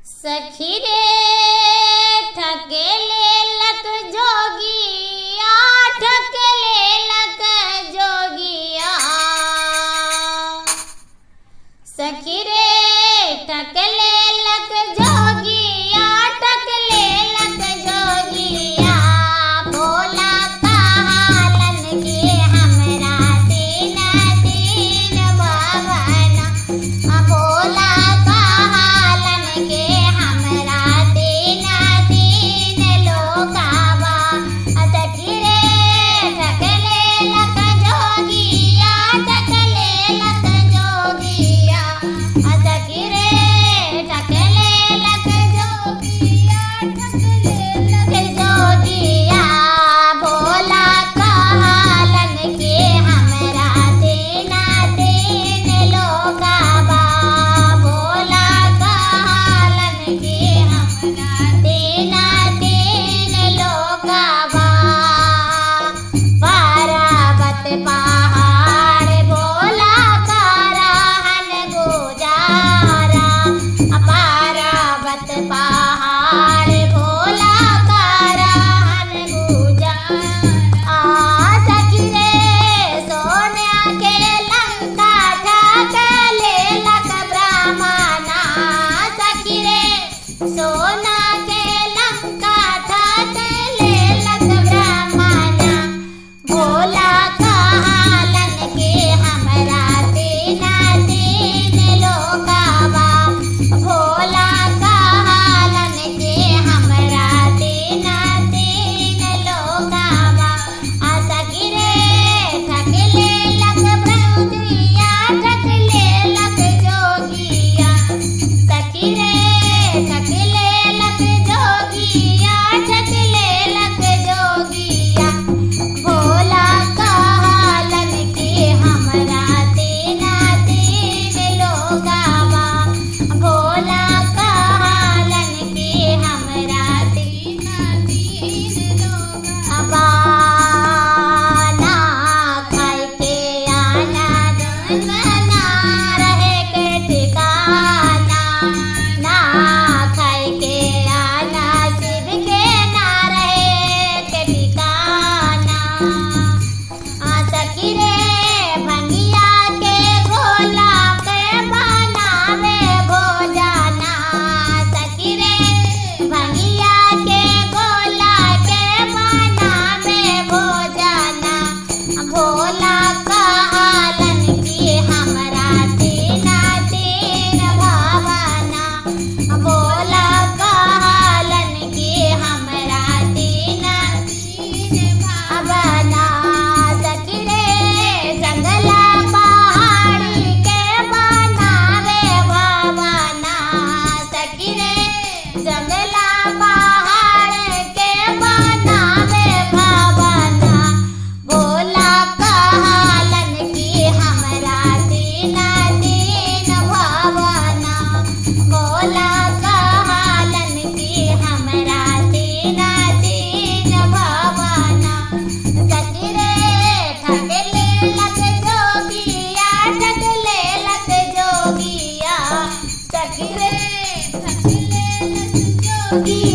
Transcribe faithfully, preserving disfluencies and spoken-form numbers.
सखी रे ठकेले लक जोगिया, ठकेले लक जोगिया। सखी रे ठकेले लक जोगिया, ठकेले लक जोगिया। भोला कहालन के हमरा तीन तीन भवना, भोला कहालन के हमरा तीन तीन लोकावा। सखी रे ठकेले लक जोगिया, ठकेले लक जोगिया। सखी रे ठकेले लक जोगिया, ठकेले लक जोगिया। भोला कहालन के हमरा तीन तीन लोकावा, भोला कहालन के हमरा तीन तीन लोकावा। पर्वत पहाड़ भोला करहन गुजारा, पर्वत पहाड़ भोला करहन गुजारा। सखी रे सोना के लंका ठकेले लक ब्राह्मणा, सखी रे सोना के लंका ठकेले लक ब्राह्मणा। भोला कहालन के हमरा तीन तीन लोकावा, भोला कहालन के हमरा तीन तीन लोकावा। सखी रे ठकेले लक ब्रह्मजिया, ठकेले लक जोगिया। सखी रे ठकेले लक जोगिया, ठकेले लक जोगिया। भोला कहालन के हमरा तीन तीन लोकावा, भोला कहालन के हमरा तीन तीन लोकावा। ना खाए के आना धन, ना रहे के ठिकाना, ना खाए के आना शिव के, ना रहे के ठिकाना। सखी रे भंगिया के गोला के बनावे भोजना, सखी रे भंगिया के गोला के बनावे भोजना। भोला कहालन की हमरा तीन तीन भवना, भोला कहालन की हमरा तीन तीन भवना। सखी रे जंगला पहाड़ी के बनावे भवना, सखी रे जंगला पहाड़ के बनावे भवना। भोला कहालन की हमरा तीन तीन भवना, भोला कहालन की हमरा तीन तीन भवना। सखी रे ठकेले लक जोगिया, ठकेले लक जोगिया। सखी रे ठकेले लक जोगिया।